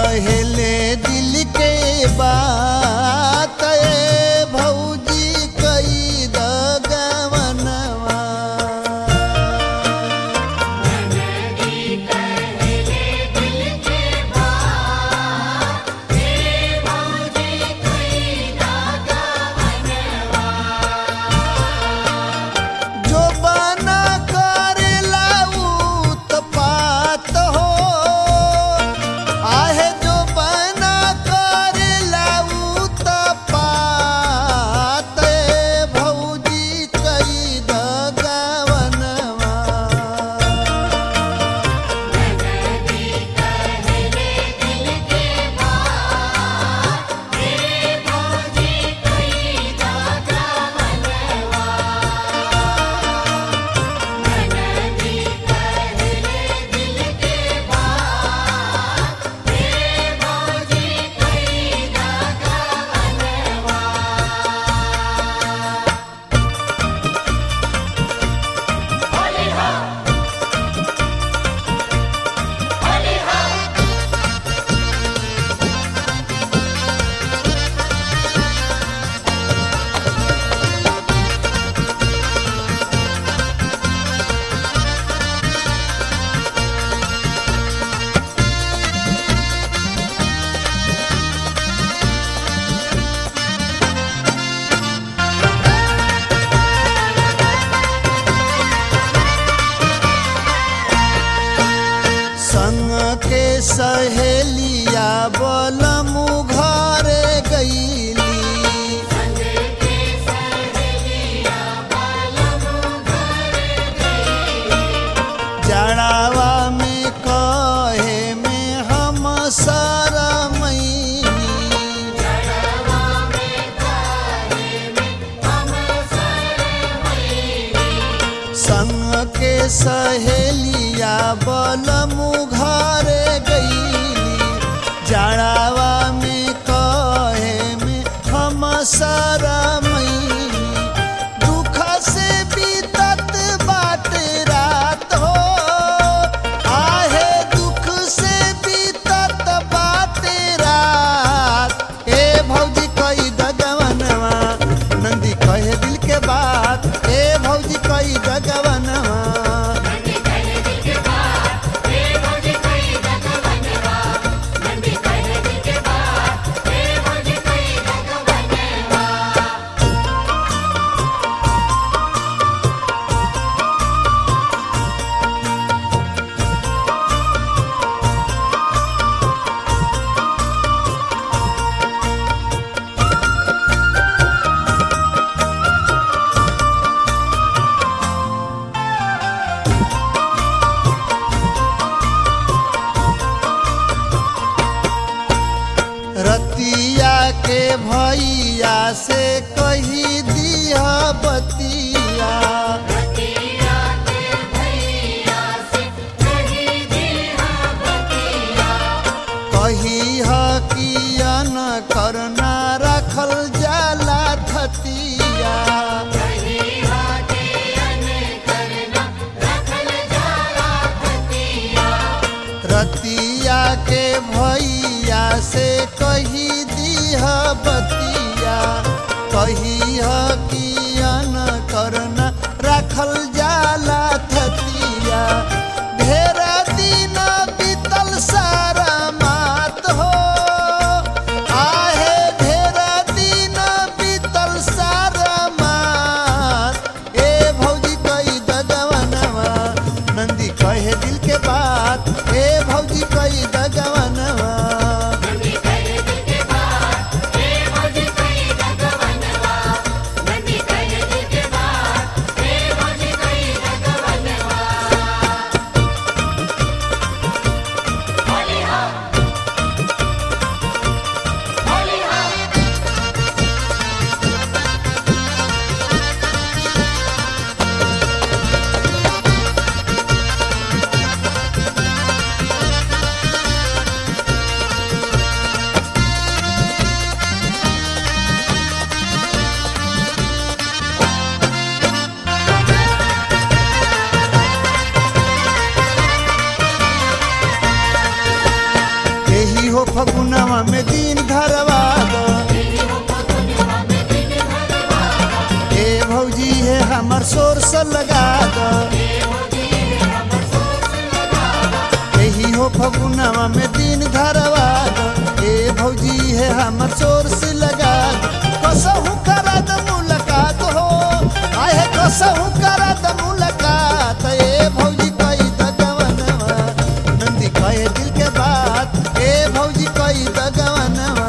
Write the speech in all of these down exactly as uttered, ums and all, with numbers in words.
कहले दिल के बात ए भौजी कई दगवनवा। जो बना करेला उत्पात हो, आहे जो बना करेला उत्पात ए भौजी कई दगवनवा। संग के सहेलिया बलमु घरे गईली। जड़ावा में कहे में हम शरमैनी। संग के सहेलिया बलमु घरे गईली। जड़ावा में कहे में हम शरमैनी। दुख से बीतत बाट रात हो, आहे दुख से बीतत बाट रात ए भौजी कई दगवनवा। नंदी कहे दिल के बात ए भौजी कई दगवनवा। रतिया के भैया से कही दिया बतिया। कही ह किया न करना रखल जाला थतिया। रतिया के भैया से कही दिह बतिया। कही ह किया न करना रखल जाला थतिया। ढेर दिन बीतल सारा मात हो, आहे ढेर दिन बीतल सारा मात ए भौजी कई दगवनवा। नंदी कहे दिल के बात ए भौजी कई दगवनवा। कई फगुनवा में दिन धरवा दो ए भौजी है हमर सोर्स लगा दो यही हो फगुनवा में दिन धरवा दो ए भौजी है हमर सोर्स लगा दो कसहु करा द मुलाकात हो आए कसहु करा द मुलाकात ए भौजी कई द गवनवा नंदी कहे दिल के बात ए भौजी कई द गवनवा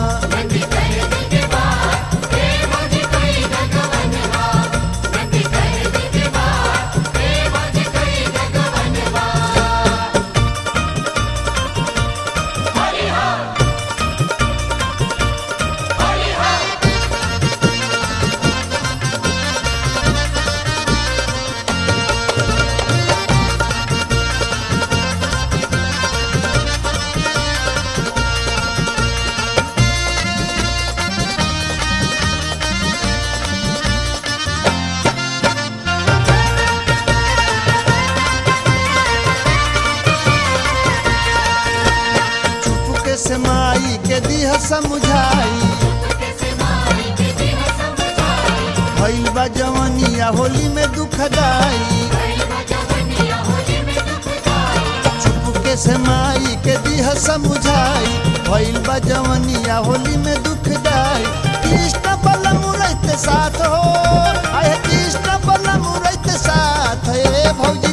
से माई के दिह समझाई भइल बा जवनिया होली में दुख दाई चुपके से माई के दिह समझाई भइल बा जवनिया होली में दुख दाई कृष्ण बलम रहते साथ हो आए कृष्ण बलम रहते साथ ए भौजी